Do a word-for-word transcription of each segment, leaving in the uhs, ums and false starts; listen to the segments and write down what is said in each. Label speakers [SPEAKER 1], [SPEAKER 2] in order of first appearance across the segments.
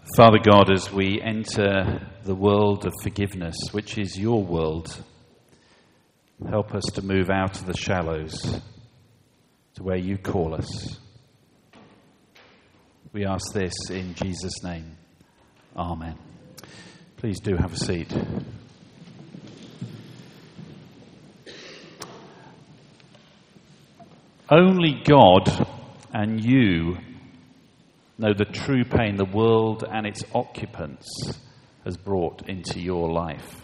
[SPEAKER 1] Father God, as we enter the world of forgiveness, which is your world, help us to move out of the shallows to where you call us. We ask this in Jesus' name. Amen. Please do have a seat. Only God and you know the true pain the world and its occupants has brought into your life.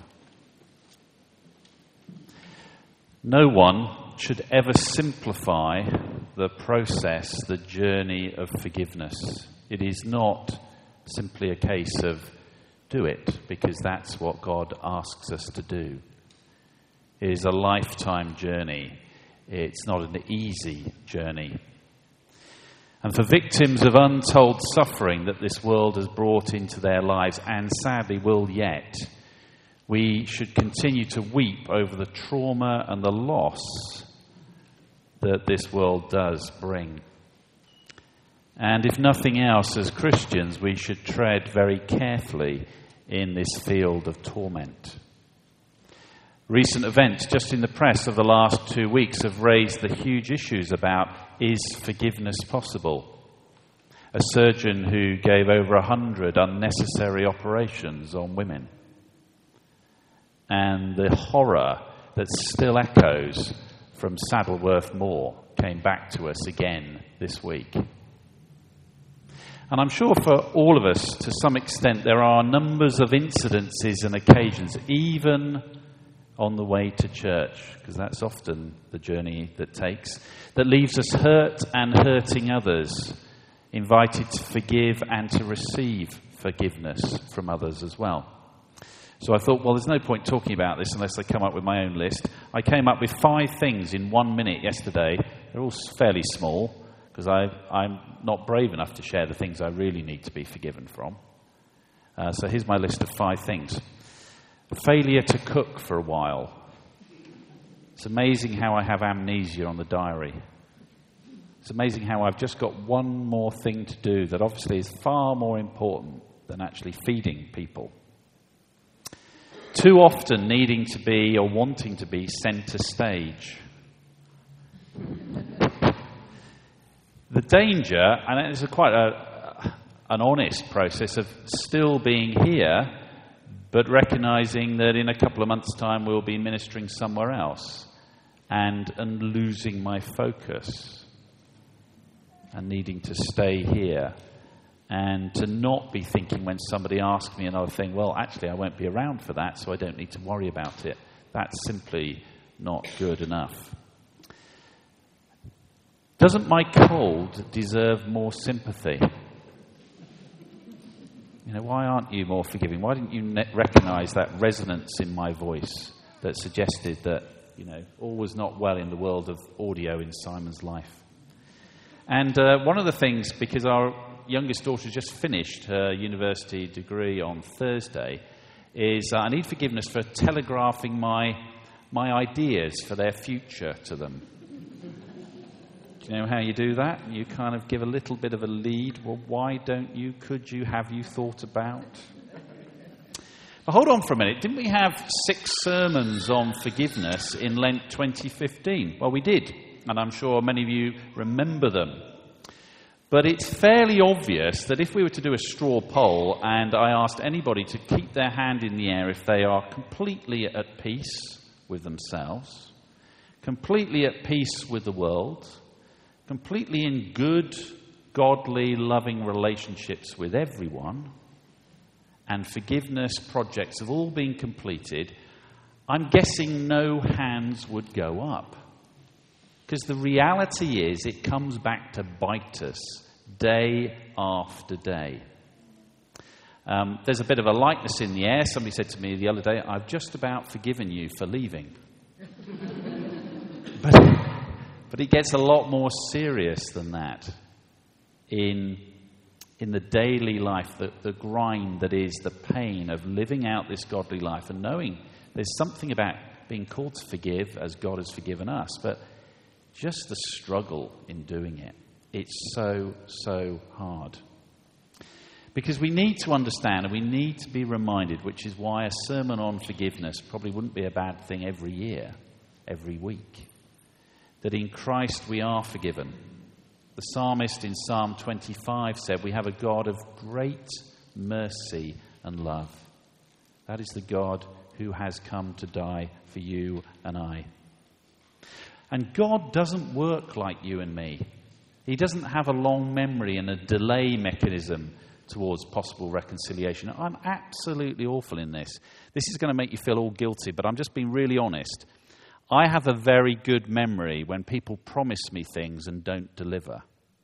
[SPEAKER 1] No one should ever simplify the process, the journey of forgiveness. It is not simply a case of do it, because that's what God asks us to do. It is a lifetime journey. It's not an easy journey. And for victims of untold suffering that this world has brought into their lives, and sadly will yet, we should continue to weep over the trauma and the loss that this world does bring. And if nothing else, as Christians, we should tread very carefully in this field of torment. Recent events just in the press of the last two weeks have raised the huge issues about, is forgiveness possible? A surgeon who gave over a hundred unnecessary operations on women. And the horror that still echoes from Saddleworth Moor came back to us again this week. And I'm sure for all of us, to some extent, there are numbers of incidences and occasions, even on the way to church, because that's often the journey that takes, that leaves us hurt and hurting others, invited to forgive and to receive forgiveness from others as well. So I thought, well, there's no point talking about this unless I come up with my own list. I came up with five things in one minute yesterday. They're all fairly small, because I'm not brave enough to share the things I really need to be forgiven from. Uh, so here's my list of five things. Failure to cook for a while. It's amazing how I have amnesia on the diary. It's amazing how I've just got one more thing to do that obviously is far more important than actually feeding people. Too often needing to be or wanting to be centre stage. The danger, and it's a quite a, an honest process of still being here, but recognising that in a couple of months' time we'll be ministering somewhere else, and, and losing my focus, and needing to stay here, and to not be thinking when somebody asks me another thing, well, actually I won't be around for that, so I don't need to worry about it. That's simply not good enough. Doesn't my cold deserve more sympathy? You know, why aren't you more forgiving? Why didn't you ne- recognise that resonance in my voice that suggested that, you know, all was not well in the world of audio in Simon's life? And uh, one of the things, because our youngest daughter just finished her university degree on Thursday, is uh, I need forgiveness for telegraphing my my ideas for their future to them. Do you know how you do that? You kind of give a little bit of a lead. Well, why don't you? Could you? Have you thought about? But hold on for a minute. Didn't we have six sermons on forgiveness in Lent twenty fifteen? Well, we did. And I'm sure many of you remember them. But it's fairly obvious that if we were to do a straw poll and I asked anybody to keep their hand in the air if they are completely at peace with themselves, completely at peace with the world, completely in good, godly, loving relationships with everyone, and forgiveness projects have all been completed, I'm guessing no hands would go up. Because the reality is it comes back to bite us day after day. Um, there's a bit of a lightness in the air. Somebody said to me the other day, I've just about forgiven you for leaving. but, but it gets a lot more serious than that in, in the daily life, the, the grind that is the pain of living out this godly life and knowing there's something about being called to forgive as God has forgiven us, but just the struggle in doing it. It's so, so hard. Because we need to understand and we need to be reminded, which is why a sermon on forgiveness probably wouldn't be a bad thing every year, every week. That in Christ we are forgiven. The psalmist in Psalm twenty-five said, we have a God of great mercy and love. That is the God who has come to die for you and I. And God doesn't work like you and me. He doesn't have a long memory and a delay mechanism towards possible reconciliation. I'm absolutely awful in this. This is going to make you feel all guilty, but I'm just being really honest. I have a very good memory when people promise me things and don't deliver.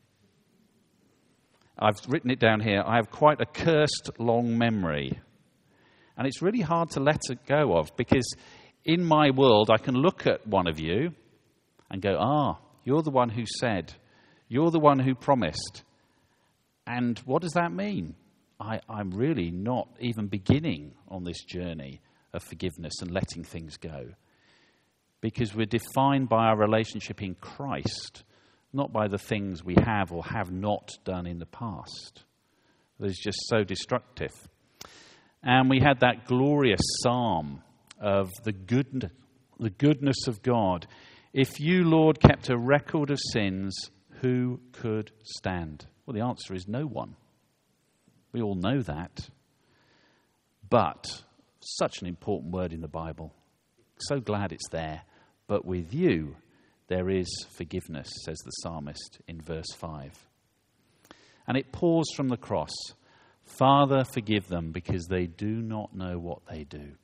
[SPEAKER 1] I've written it down here. I have quite a cursed long memory. And it's really hard to let it go of, because in my world I can look at one of you and go, ah, you're the one who said, you're the one who promised. And what does that mean? I, I'm really not even beginning on this journey of forgiveness and letting things go. Because we're defined by our relationship in Christ, not by the things we have or have not done in the past. That is just so destructive. And we had that glorious psalm of the good, the goodness of God. If you, Lord, kept a record of sins, who could stand? Well, the answer is no one. We all know that. But, such an important word in the Bible. So glad it's there. But with you, there is forgiveness, says the psalmist in verse five. And it pours from the cross. Father, forgive them, because they do not know what they do.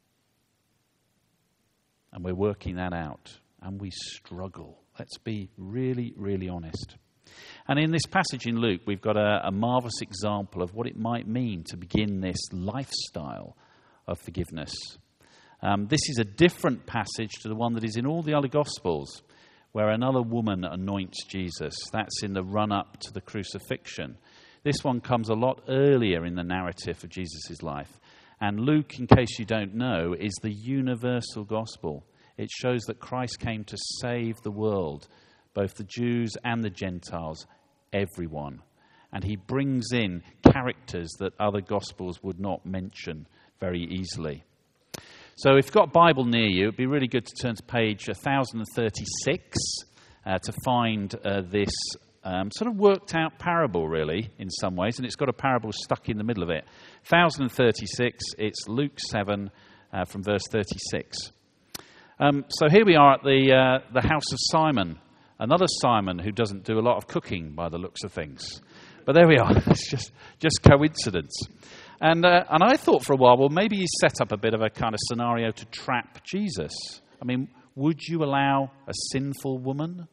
[SPEAKER 1] And we're working that out. And we struggle. Let's be really, really honest. And in this passage in Luke, we've got a, a marvellous example of what it might mean to begin this lifestyle of forgiveness. Um, this is a different passage to the one that is in all the other Gospels, where another woman anoints Jesus. That's in the run-up to the crucifixion. This one comes a lot earlier in the narrative of Jesus' life. And Luke, in case you don't know, is the universal gospel. It shows that Christ came to save the world, both the Jews and the Gentiles, everyone. And he brings in characters that other Gospels would not mention very easily. So if you've got a Bible near you, it'd be really good to turn to page one thousand thirty-six uh, to find uh, this um, sort of worked out parable, really, in some ways. And it's got a parable stuck in the middle of it. one thousand thirty-six, it's Luke seven uh, from verse thirty-six. Um, so here we are at the uh, the house of Simon. Another Simon who doesn't do a lot of cooking by the looks of things. But there we are. It's just, just coincidence. And uh, and I thought for a while, well, maybe he's set up a bit of a kind of scenario to trap Jesus. I mean, would you allow a sinful woman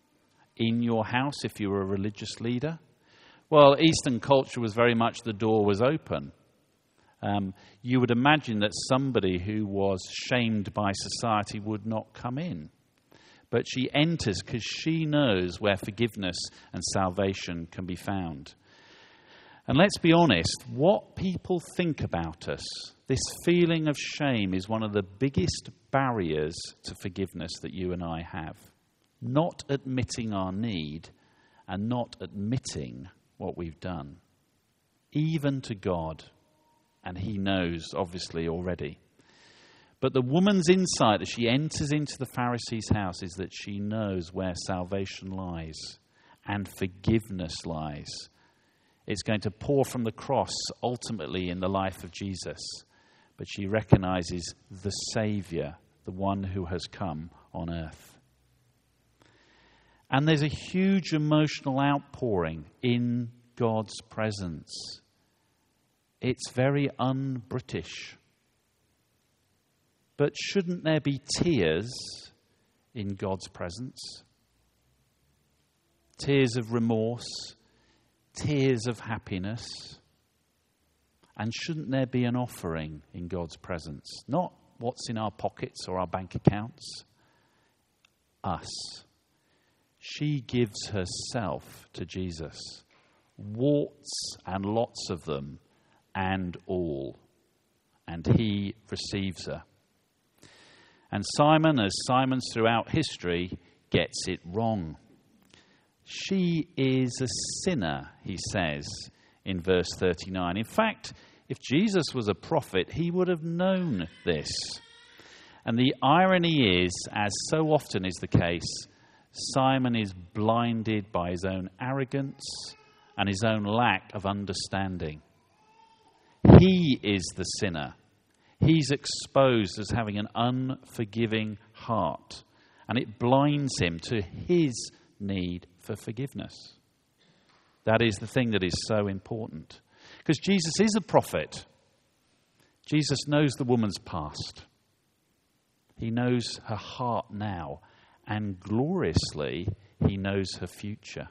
[SPEAKER 1] in your house if you were a religious leader? Well, Eastern culture was very much the door was open. Um, you would imagine that somebody who was shamed by society would not come in. But she enters because she knows where forgiveness and salvation can be found. And let's be honest, what people think about us, this feeling of shame is one of the biggest barriers to forgiveness that you and I have. Not admitting our need and not admitting what we've done. Even to God. And he knows, obviously, already. But the woman's insight as she enters into the Pharisee's house is that she knows where salvation lies and forgiveness lies. It's going to pour from the cross ultimately in the life of Jesus. But she recognizes the Saviour, the one who has come on earth. And there's a huge emotional outpouring in God's presence. It's very un-British. But shouldn't there be tears in God's presence? Tears of remorse, tears of happiness. And shouldn't there be an offering in God's presence? Not what's in our pockets or our bank accounts. Us. She gives herself to Jesus. Warts and lots of them and all. And he receives her. And Simon, as Simons throughout history, gets it wrong. She is a sinner, he says in verse thirty-nine. In fact, if Jesus was a prophet, he would have known this. And the irony is, as so often is the case, Simon is blinded by his own arrogance and his own lack of understanding. He is the sinner. He's exposed as having an unforgiving heart, and it blinds him to his need for forgiveness. That is the thing that is so important. Because Jesus is a prophet. Jesus knows the woman's past. He knows her heart now, and gloriously, he knows her future.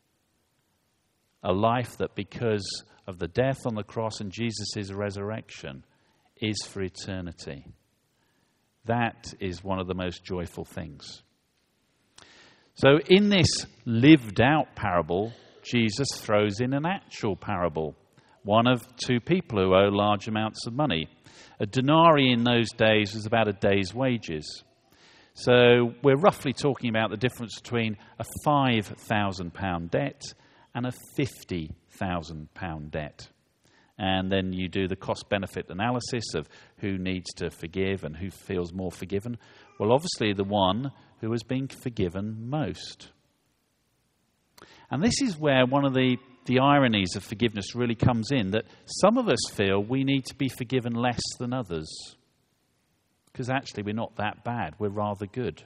[SPEAKER 1] A life that, because of the death on the cross and Jesus' resurrection, is for eternity. That is one of the most joyful things. So in this lived out parable, Jesus throws in an actual parable. One of two people who owe large amounts of money. A denarii in those days was about a day's wages. So we're roughly talking about the difference between a five thousand pound debt and a fifty thousand pound debt. And then you do the cost-benefit analysis of who needs to forgive and who feels more forgiven. Well, obviously the one who has been forgiven most. And this is where one of the, the ironies of forgiveness really comes in, that some of us feel we need to be forgiven less than others. Because actually we're not that bad, we're rather good.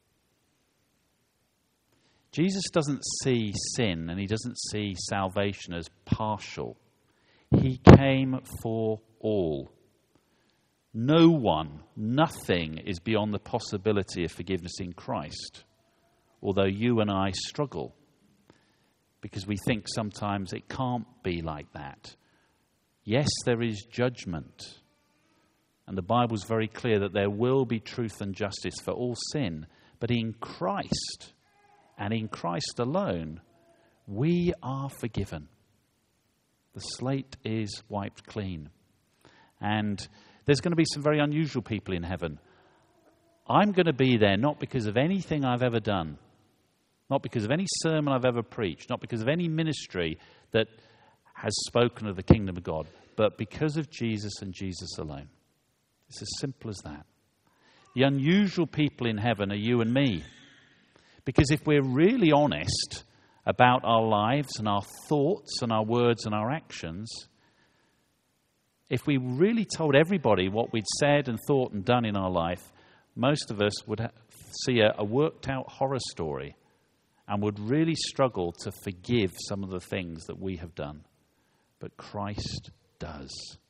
[SPEAKER 1] Jesus doesn't see sin and he doesn't see salvation as partial. He came for all. No one, nothing is beyond the possibility of forgiveness in Christ. Although you and I struggle because we think sometimes it can't be like that. Yes, there is judgment. And the Bible's very clear that there will be truth and justice for all sin. But in Christ, and in Christ alone, we are forgiven. The slate is wiped clean. And there's going to be some very unusual people in heaven. I'm going to be there not because of anything I've ever done, not because of any sermon I've ever preached, not because of any ministry that has spoken of the kingdom of God, but because of Jesus and Jesus alone. It's as simple as that. The unusual people in heaven are you and me. Because if we're really honest about our lives and our thoughts and our words and our actions, if we really told everybody what we'd said and thought and done in our life, most of us would ha- see a, a worked out horror story and would really struggle to forgive some of the things that we have done. But Christ does.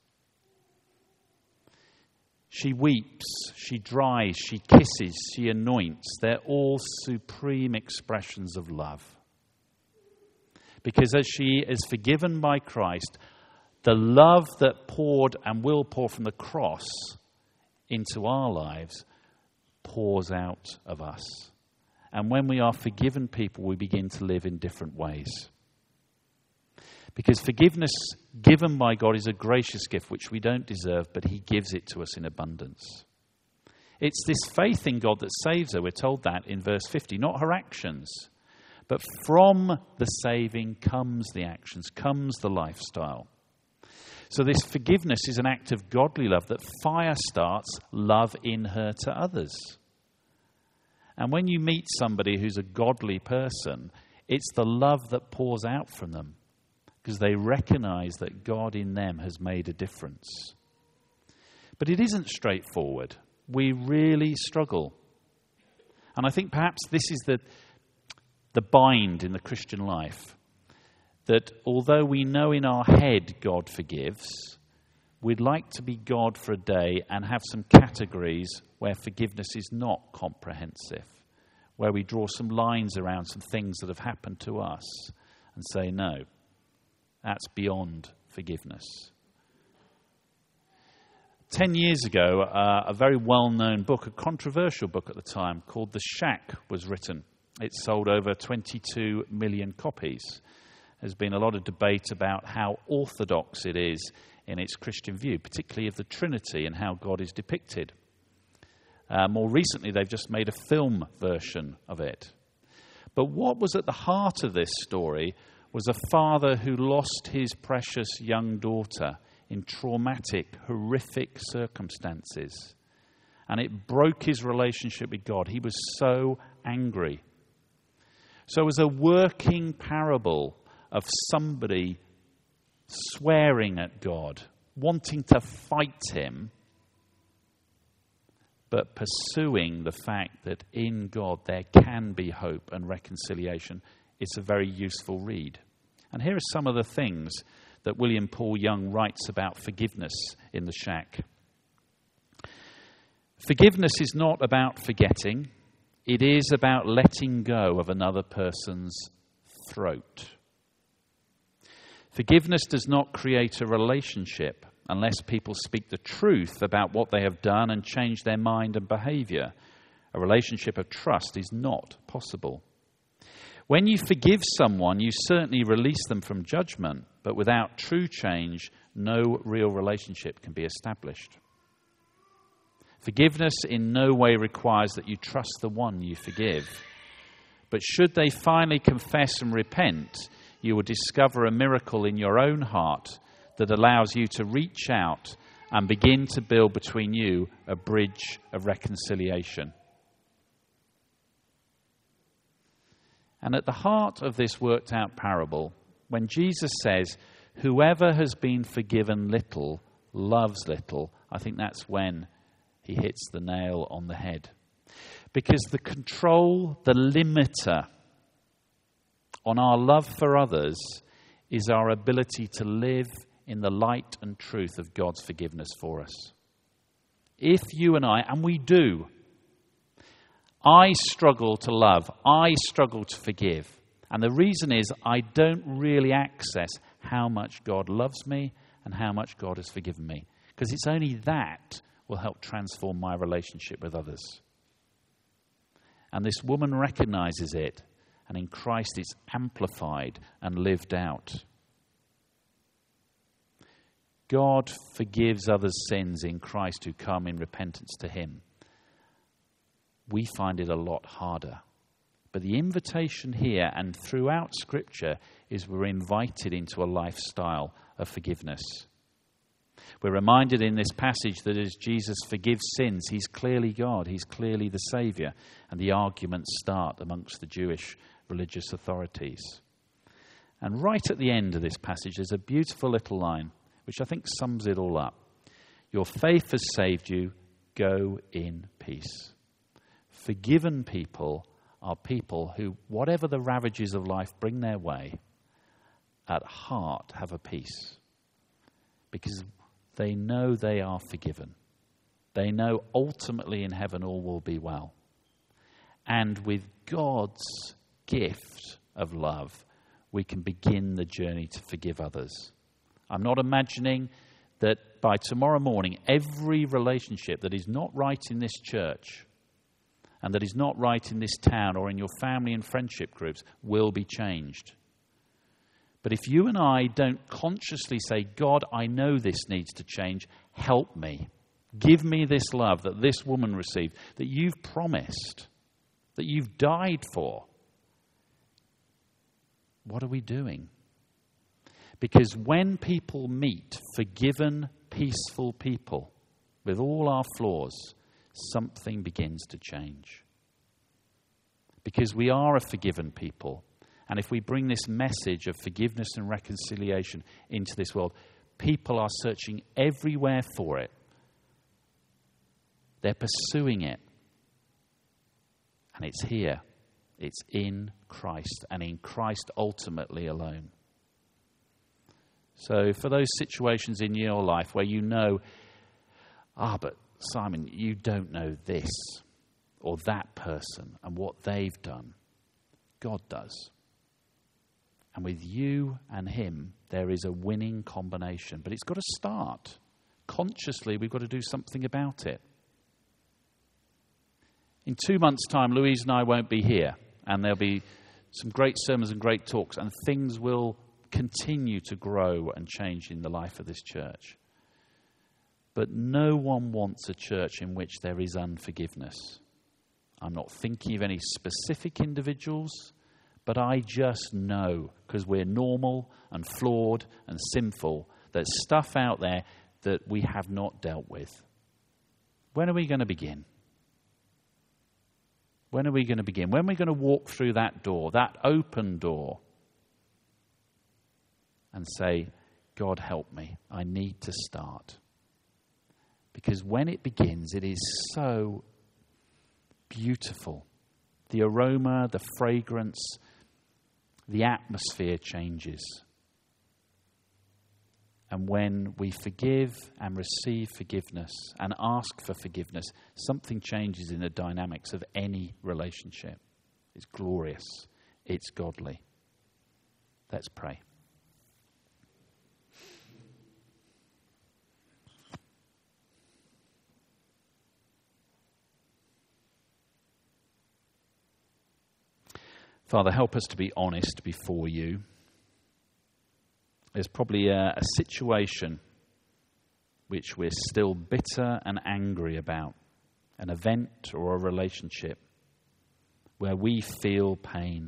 [SPEAKER 1] She weeps, she dries, she kisses, she anoints. They're all supreme expressions of love. Because as she is forgiven by Christ, the love that poured and will pour from the cross into our lives pours out of us. And when we are forgiven people, we begin to live in different ways. Because forgiveness given by God is a gracious gift which we don't deserve, but he gives it to us in abundance. It's this faith in God that saves her. We're told that in verse fifty, not her actions. But from the saving comes the actions, comes the lifestyle. So this forgiveness is an act of godly love that fire starts love in her to others. And when you meet somebody who's a godly person, it's the love that pours out from them because they recognize that God in them has made a difference. But it isn't straightforward. We really struggle. And I think perhaps this is the the bind in the Christian life, that although we know in our head God forgives, we'd like to be God for a day and have some categories where forgiveness is not comprehensive, where we draw some lines around some things that have happened to us and say, no, that's beyond forgiveness. Ten years ago, uh, a very well-known book, a controversial book at the time, called The Shack was written. It sold over twenty-two million copies. There's been a lot of debate about how orthodox it is in its Christian view, particularly of the Trinity and how God is depicted. Uh, more recently, they've just made a film version of it. But what was at the heart of this story was a father who lost his precious young daughter in traumatic, horrific circumstances. And it broke his relationship with God. He was so angry. So it was a working parable of somebody swearing at God, wanting to fight him, but pursuing the fact that in God there can be hope and reconciliation. It's a very useful read. And here are some of the things that William Paul Young writes about forgiveness in The Shack. Forgiveness is not about forgetting. It is about letting go of another person's throat. Forgiveness does not create a relationship unless people speak the truth about what they have done and change their mind and behavior. A relationship of trust is not possible. When you forgive someone, you certainly release them from judgment, but without true change, no real relationship can be established. Forgiveness in no way requires that you trust the one you forgive. But should they finally confess and repent, you will discover a miracle in your own heart that allows you to reach out and begin to build between you a bridge of reconciliation. And at the heart of this worked out parable, when Jesus says, whoever has been forgiven little loves little, I think that's when he hits the nail on the head. Because the control, the limiter on our love for others is our ability to live in the light and truth of God's forgiveness for us. If you and I, and we do, I struggle to love, I struggle to forgive. And the reason is I don't really access how much God loves me and how much God has forgiven me. Because it's only that will help transform my relationship with others. And this woman recognizes it, and in Christ it's amplified and lived out. God forgives others' sins in Christ who come in repentance to him. We find it a lot harder. But the invitation here and throughout Scripture is we're invited into a lifestyle of forgiveness. We're reminded in this passage that as Jesus forgives sins, he's clearly God, he's clearly the Saviour, and the arguments start amongst the Jewish religious authorities. And right at the end of this passage, there's a beautiful little line, which I think sums it all up. Your faith has saved you, go in peace. Forgiven people are people who, whatever the ravages of life bring their way, at heart have a peace. Because they know they are forgiven. They know ultimately in heaven all will be well. And with God's gift of love, we can begin the journey to forgive others. I'm not imagining that by tomorrow morning, every relationship that is not right in this church and that is not right in this town or in your family and friendship groups will be changed. But if you and I don't consciously say, God, I know this needs to change, help me. Give me this love that this woman received, that you've promised, that you've died for. What are we doing? Because when people meet forgiven, peaceful people with all our flaws, something begins to change. Because we are a forgiven people. And if we bring this message of forgiveness and reconciliation into this world, people are searching everywhere for it. They're pursuing it. And it's here. It's in Christ, and in Christ ultimately alone. So for those situations in your life where you know, ah, but Simon, you don't know this or that person and what they've done. God does. And with you and him, there is a winning combination. But it's got to start. Consciously, we've got to do something about it. In two months' time, Louise and I won't be here. And there'll be some great sermons and great talks. And things will continue to grow and change in the life of this church. But no one wants a church in which there is unforgiveness. I'm not thinking of any specific individuals, But I just know, because we're normal and flawed and sinful, there's stuff out there that we have not dealt with. When are we going to begin? When are we going to begin? When are we going to walk through that door, that open door, and say, God, help me. I need to start. Because when it begins, it is so beautiful. The aroma, the fragrance, the atmosphere changes. And when we forgive and receive forgiveness and ask for forgiveness, something changes in the dynamics of any relationship. It's glorious. It's godly. Let's pray. Father, help us to be honest before you. There's probably a, a situation which we're still bitter and angry about, an event or a relationship where we feel pain.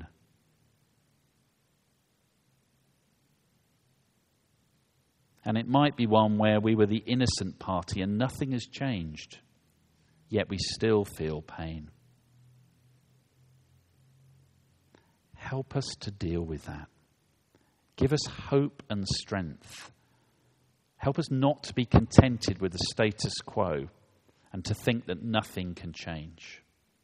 [SPEAKER 1] And it might be one where we were the innocent party and nothing has changed, yet we still feel pain. Help us to deal with that. Give us hope and strength. Help us not to be contented with the status quo and to think that nothing can change.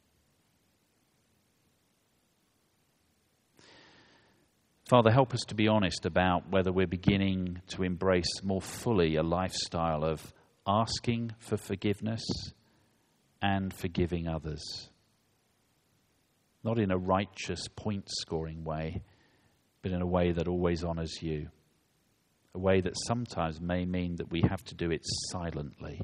[SPEAKER 1] Father, help us to be honest about whether we're beginning to embrace more fully a lifestyle of asking for forgiveness and forgiving others. Not in a righteous point-scoring way, but in a way that always honours you. A way that sometimes may mean that we have to do it silently.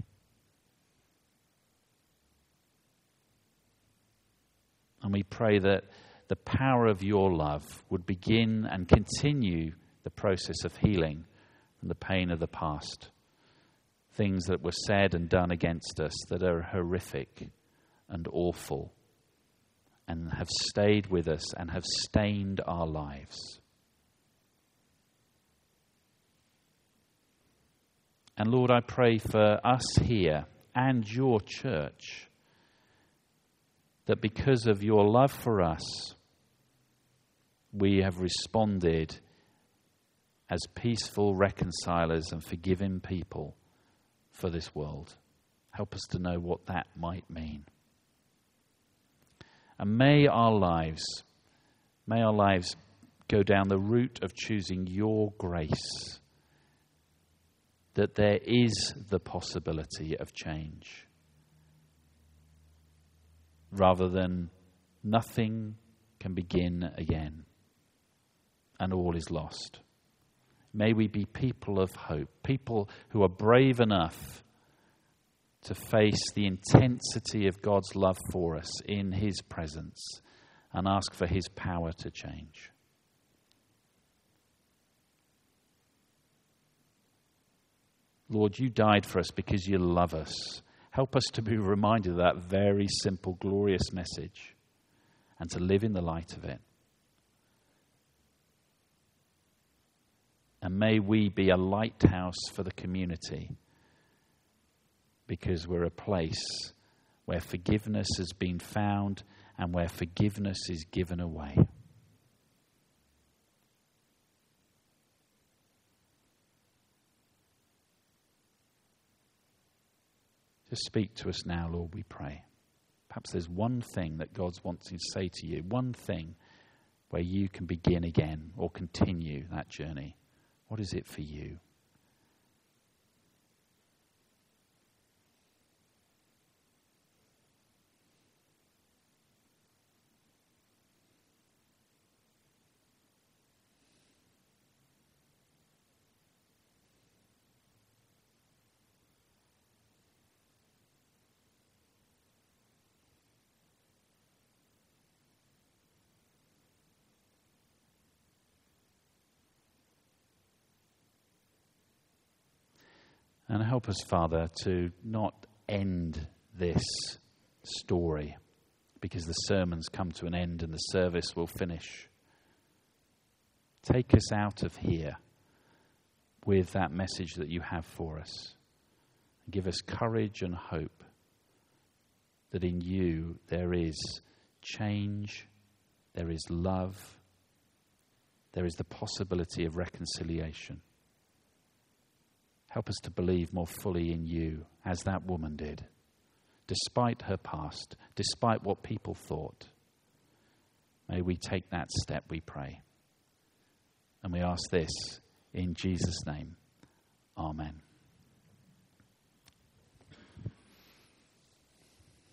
[SPEAKER 1] And we pray that the power of your love would begin and continue the process of healing from the pain of the past. Things that were said and done against us that are horrific and awful and have stayed with us and have stained our lives. And Lord, I pray for us here and your church, that because of your love for us, we have responded as peaceful reconcilers and forgiving people for this world. Help us to know what that might mean. And may our lives, may our lives go down the route of choosing your grace, that there is the possibility of change, rather than nothing can begin again and all is lost. May we be people of hope, people who are brave enough to face the intensity of God's love for us in his presence and ask for his power to change. Lord, you died for us because you love us. Help us to be reminded of that very simple, glorious message and to live in the light of it. And may we be a lighthouse for the community, because we're a place where forgiveness has been found and where forgiveness is given away. Just speak to us now, Lord, we pray. Perhaps there's one thing that God's wanting to say to you, one thing where you can begin again or continue that journey. What is it for you? And help us, Father, to not end this story because the sermon's come to an end and the service will finish. Take us out of here with that message that you have for us. Give us courage and hope that in you there is change, there is love, there is the possibility of reconciliation. Help us to believe more fully in you, as that woman did, despite her past, despite what people thought. May we take that step, we pray. And we ask this in Jesus' name. Amen.